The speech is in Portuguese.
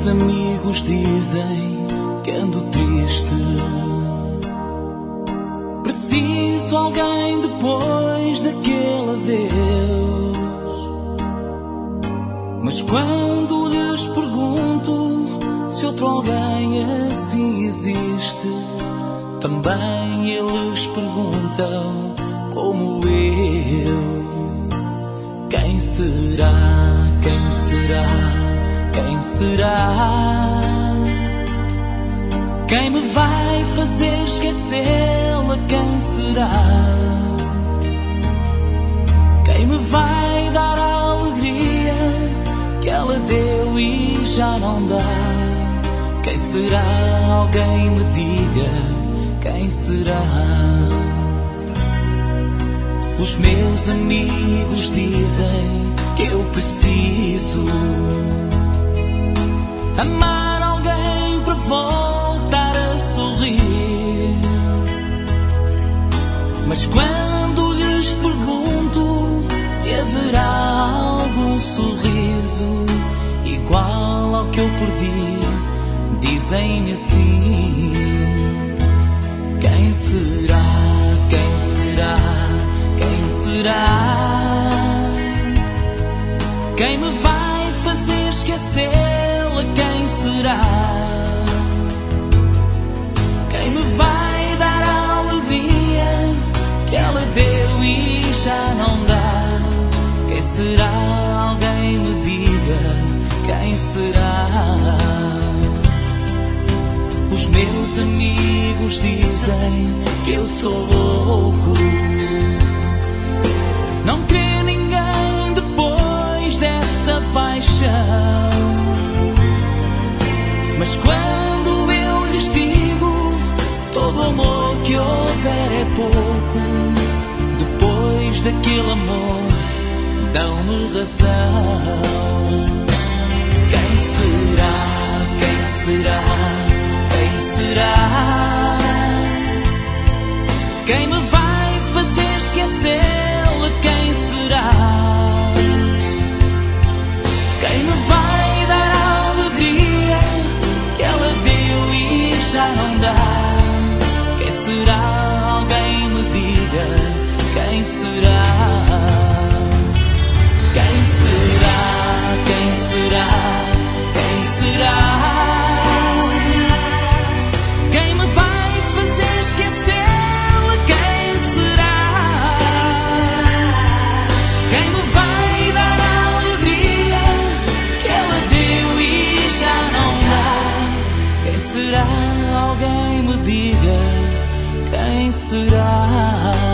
meus amigos dizem que ando triste. Preciso alguém depois daquele adeus. Mas quando lhes pergunto se outro alguém assim existe, também eles perguntam como eu. Quem será? Quem será? Quem será? Quem me vai fazer esquecê-la? Quem será? Quem me vai dar a alegria que ela deu e já não dá? Quem será? Alguém me diga. Quem será? Os meus amigos dizem que eu preciso amar alguém para voltar a sorrir. Mas quando lhes pergunto se haverá algum sorriso igual ao que eu perdi, dizem-me assim: quem será? Quem será? Quem será? Quem me vai fazer esquecê-la? Quem será? Quem me vai dar a alegria que ela deu e já não dá? Quem será? Alguém me diga. Quem será? Os meus amigos dizem que eu sou louco, não crê ninguém depois dessa paixão. Mas quando eu lhes digo todo o amor que houver é pouco, depois daquele amor dão-me razão. Quem será? Quem será? Quem será? Quem me vai fazer esquecê-la? Quem será? Quem me vai dar a alegria que ela deu e já não dá? Quem será? Alguém me diga. Quem será? Quem será? Quem será? Quem será? Quem me vai fazer esquecê-la? Quem será? Quem me vai dar a alegria que ela deu e já não dá? Quem será? Alguém me diga. Quem será?